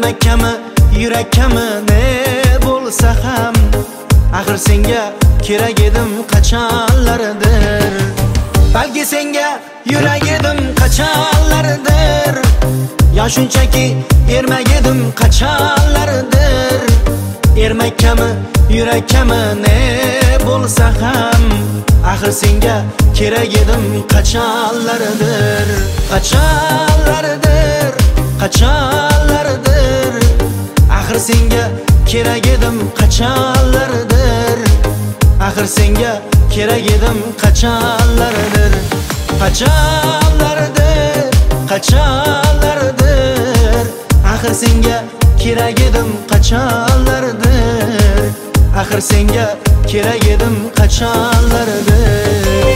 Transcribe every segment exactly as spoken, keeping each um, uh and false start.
ermakami yurakkami ne bo'lsa ham axir senga kerak edim qachonlardir. Balki senga yurak edim qachonlardir, yo shunchaki ermak edim qachonlardir. Ermakkami yurakkami ne bo'lsa ham axir senga kerak edim qachonlardir. Qachonlardir, qachonlardir axir senga kerak edim qachonlardir. Axir senga kerak edim qachonlardir. Qachonlardir, qachonlardir axir senga kerak edim qachonlardir. Axir senga kerak edim qachonlardir.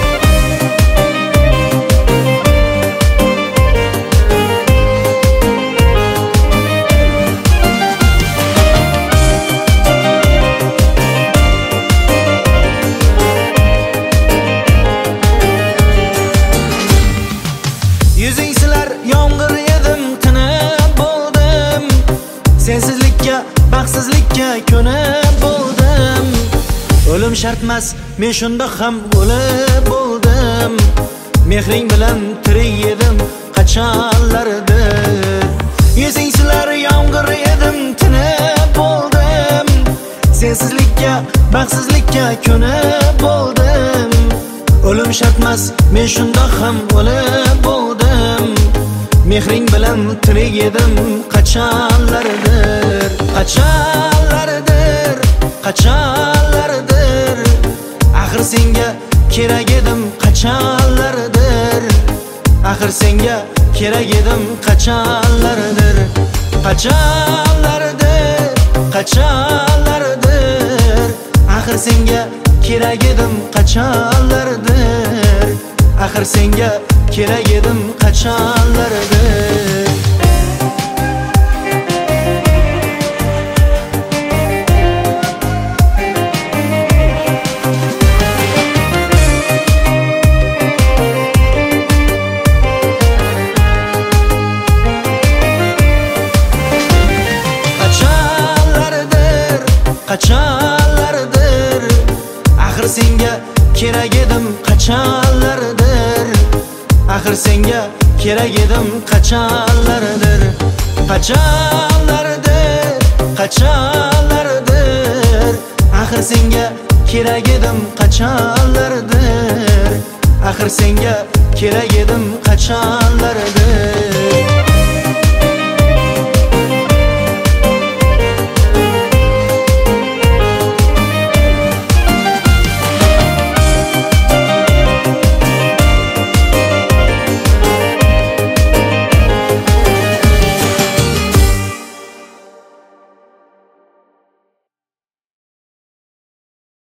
Yuzing silar yomg'ir edim, tinib bo'ldim. Sensizlikka, baxtsizlikka ko'nib bo'ldim. O'lim shartmas, men shunda ham o'lib bo'ldim. Mehring bilan tirik edim qachonlardir. Yuzing silar yomg'ir edim, tinib bo'ldim. Sensizlikka, baxtsizlikka ko'nib bo'ldim. O'lim shartmas, men shunda ham o'lib bo'ldim. Mehring bilan tirik edim qachonlardir. Qachonlardir, qachonlardir axir senga kerak edim qachonlardir. Axir senga kerak edim qachonlardir. Qachonlardir, qachonlardir axir senga kerak edim qachonlardir. Axir senga kerak edim qachonlardir. Qachonlardir, qachonlardir axir senga kerak edim qachonlardir. Axir senga kerak edim qachonlardir. Qachonlardir, qachonlardir axir senga kerak edim qachonlardir. Axir senga kerak edim qachonlardir.